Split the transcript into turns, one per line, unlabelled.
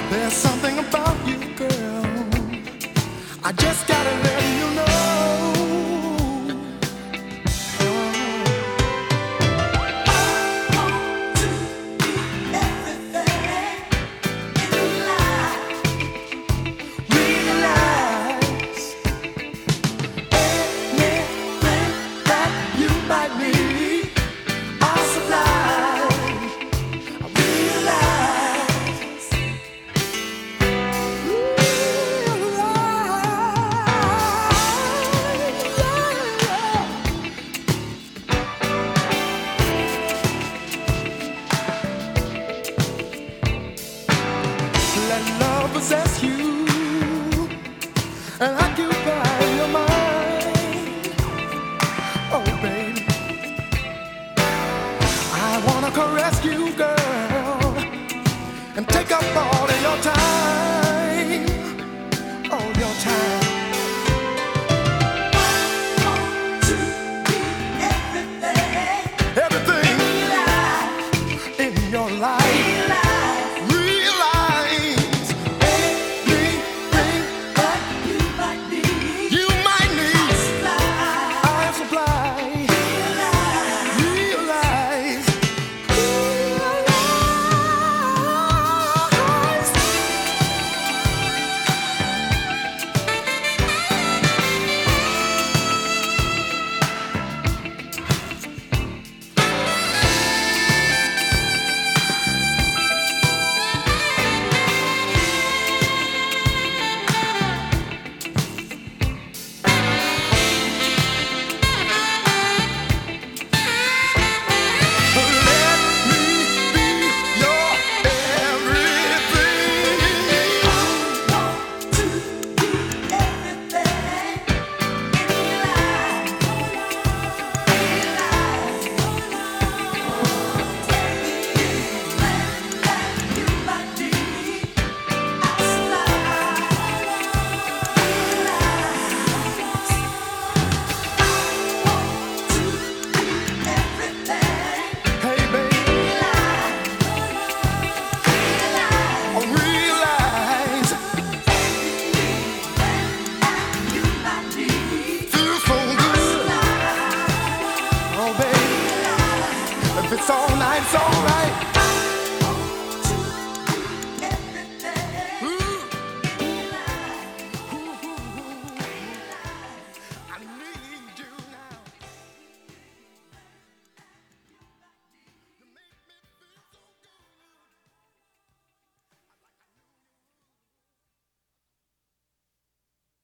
There's something about you, girl. I just gotta let you know. Let love possess you and occupy your mind. Oh, baby, I wanna caress you, girl, and take up all of your time, all your time. Everything in your life. If it's all night, it's all right.